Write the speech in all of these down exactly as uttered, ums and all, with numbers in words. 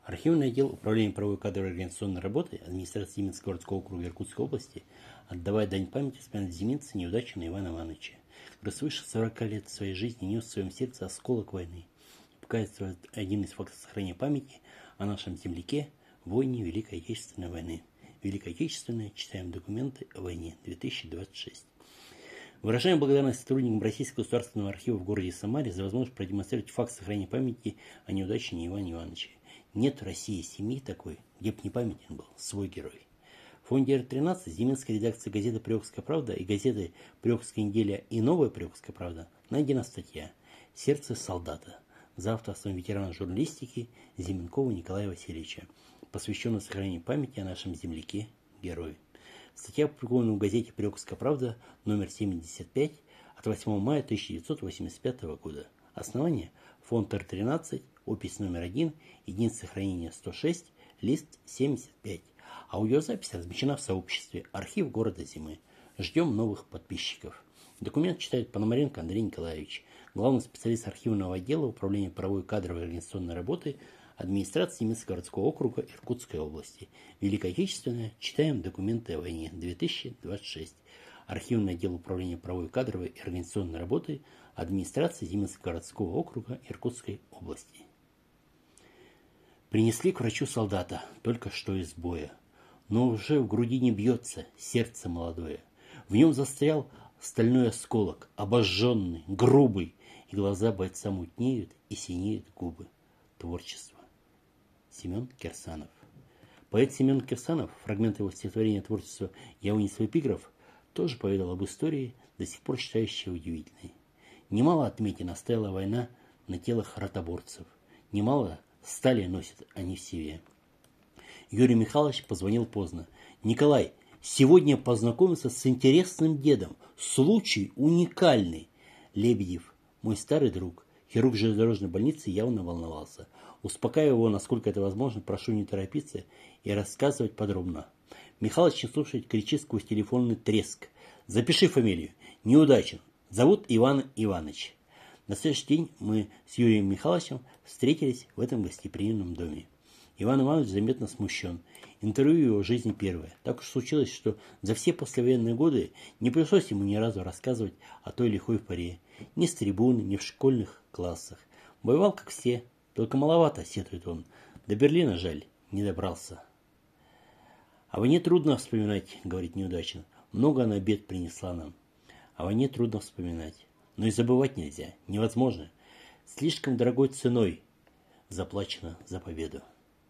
Архивный отдел Управления правовой кадровой организационной работы администрации Зиминского городского округа Иркутской области, отдавая дань памяти вспоминает зиминца Неудачина Ивана Ивановича, который свыше сорока лет своей жизни нес в своем сердце осколок войны. Показывает один из фактов сохранения памяти о нашем земляке в войне Великой Отечественной войны. Великая Отечественная. Читаем документы о войне. две тысячи двадцать шесть. Выражаем благодарность сотрудникам Российского государственного архива в городе Самаре за возможность продемонстрировать факт сохранения памяти о неудачине Ивана Ивановича. Нет в России семьи такой, где бы не памятен был свой герой. В фонде Эр тринадцать Зиминской редакции газеты «Приокская правда» и газеты «Приокская неделя» и «Новая Приокская правда» найдена статья «Сердце солдата» за авторством ветерана журналистики Зименкова Николая Васильевича, посвященная сохранению памяти о нашем земляке-герое. Статья опубликована в газете «Приокская правда» номер семьдесят пять от восьмого мая тысяча девятьсот восемьдесят пятого года. Основание – фонд Эр тринадцать, опись номер один, единица хранения сто шесть, лист семьдесят пять. Аудиозапись размещена в сообществе «Архив города Зимы». Ждем новых подписчиков. Документ читает Пономаренко Андрей Николаевич, главный специалист архивного отдела Управления правовой кадровой организационной работы администрации Зиминского городского округа Иркутской области. Великая Отечественная. Читаем документы о войне. две тысячи двадцать шесть. Архивный отдел Управления правовой кадровой и организационной работы администрации Зиминского городского округа Иркутской области. Принесли к врачу солдата, только что из боя. Но уже в груди не бьется сердце молодое. В нем застрял стальной осколок, обожженный, грубый, и глаза бойца мутнеют и синеют губы. Творчество. Семен Кирсанов. Поэт Семен Кирсанов, фрагмент его стихотворения творчества «Я унес эпиграф», тоже поведал об истории, до сих пор считающей удивительной. Немало отметин оставила война на телах ротоборцев. Немало стали носят они в себе. Юрий Михайлович позвонил поздно. «Николай, сегодня познакомился с интересным дедом. Случай уникальный». Лебедев, мой старый друг, хирург железнодорожной больницы, явно волновался. Успокаивая его, насколько это возможно, прошу не торопиться и рассказывать подробно. Михалыч не слушает, кричит сквозь телефонный треск. «Запиши фамилию. Неудачин. Зовут Иван Иванович». На следующий день мы с Юрием Михайловичем встретились в этом гостеприимном доме. Иван Иванович заметно смущен. Интервью его жизни первое. Так уж случилось, что за все послевоенные годы не пришлось ему ни разу рассказывать о той лихой поре. Ни с трибуны, ни в школьных классах. Воевал, как все, только маловато, сетует он. До Берлина, жаль, не добрался. «О войне трудно вспоминать», — говорит Неудачин. «Много она бед принесла нам. О войне трудно вспоминать. Но и забывать нельзя, невозможно. Слишком дорогой ценой заплачено за победу».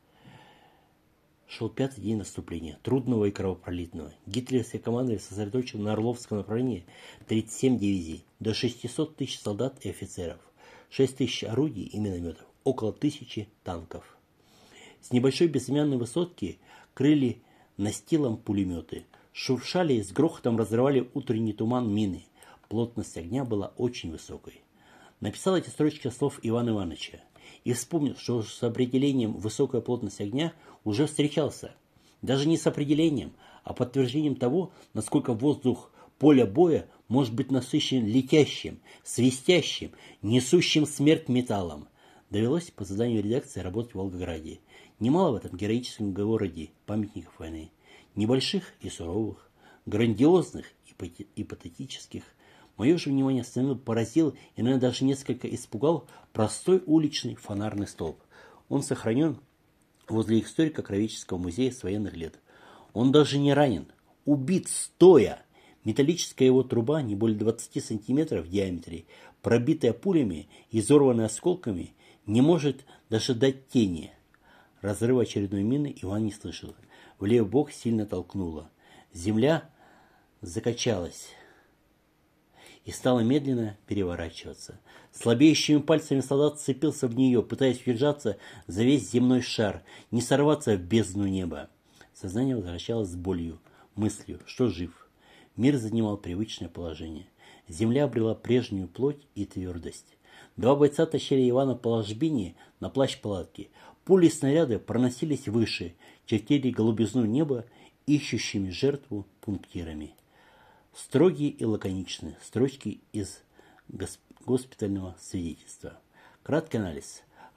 Шел пятый день наступления, трудного и кровопролитного. Гитлеровское командование сосредоточило на Орловском направлении тридцать семь дивизий, до шестисот тысяч солдат и офицеров, шесть тысяч орудий и минометов, около тысячи танков. С небольшой безымянной высотки крыли настилом пулеметы, шуршали и с грохотом разрывали утренний туман мины. Плотность огня была очень высокой. Написал эти строчки слов Ивана Ивановича и вспомнил, что с определением высокой плотности огня уже встречался. Даже не с определением, а подтверждением того, насколько воздух поля боя может быть насыщен летящим, свистящим, несущим смерть металлом. Довелось по заданию редакции работать в Волгограде. Немало в этом героическом городе памятников войны. Небольших и суровых, грандиозных и патетических. Мое же внимание остановил, поразил и, наверное, даже несколько испугал простой уличный фонарный столб. Он сохранен возле историко-краеведческого музея с военных лет. Он даже не ранен, убит стоя. Металлическая его труба, не более двадцати сантиметров в диаметре, пробитая пулями и изорванная осколками, не может даже дать тени. Разрыва очередной мины Иван не слышал. В левый бок сильно толкнуло. Земля закачалась и стала медленно переворачиваться. Слабеющими пальцами солдат сцепился в нее, пытаясь удержаться за весь земной шар, не сорваться в бездну неба. Сознание возвращалось с болью, мыслью, что жив. Мир занимал привычное положение. Земля обрела прежнюю плоть и твердость. Два бойца тащили Ивана по ложбине на плащ палатки. Пули и снаряды проносились выше, чертили голубизну неба, ищущими жертву пунктирами. Строгие и лаконичные строчки из госпитального свидетельства. Краткий анализ.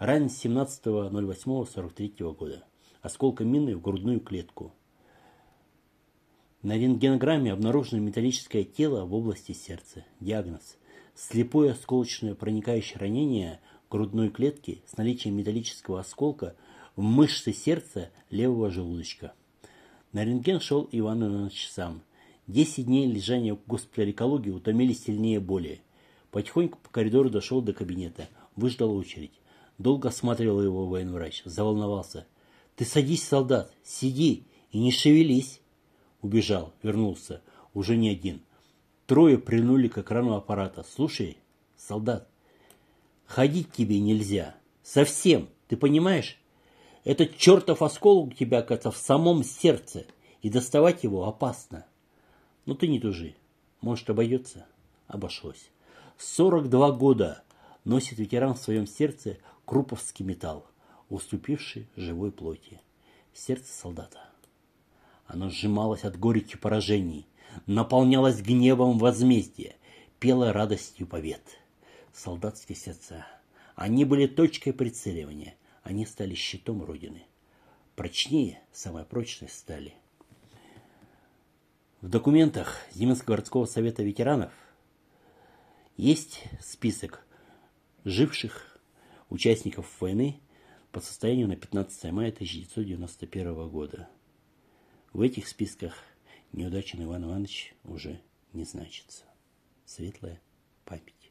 ранен семнадцатого ноль восьмого сорок третьего года осколком мины в грудную клетку. На рентгенограмме обнаружено металлическое тело в области сердца. Диагноз: слепое осколочное проникающее ранение грудной клетки с наличием металлического осколка в мышцы сердца левого желудочка. На рентген шел Иван Иванович сам. Десять дней лежания в госпитале-экологии утомили сильнее боли. Потихоньку по коридору дошел до кабинета. Выждал очередь. Долго осматривал его военврач. Заволновался. «Ты садись, солдат, сиди и не шевелись!» Убежал, вернулся. Уже не один. Трое прильнули к экрану аппарата. «Слушай, солдат, ходить тебе нельзя. Совсем, ты понимаешь? Этот чертов осколок у тебя, оказывается, в самом сердце, и доставать его опасно. Ну ты не тужи. Может, обойдется?» Обошлось. сорок два года носит ветеран в своем сердце круповский металл, уступивший живой плоти. Сердце солдата. Оно сжималось от горечи поражений, наполнялось гневом возмездия, пело радостью побед. Солдатские сердца. Они были точкой прицеливания. Они стали щитом Родины. Прочнее самой прочной стали. В документах Зиминского городского совета ветеранов есть список живших участников войны по состоянию на пятнадцатое мая тысяча девятьсот девяносто первого года. В этих списках Неудачин Иван Иванович уже не значится. Светлая память.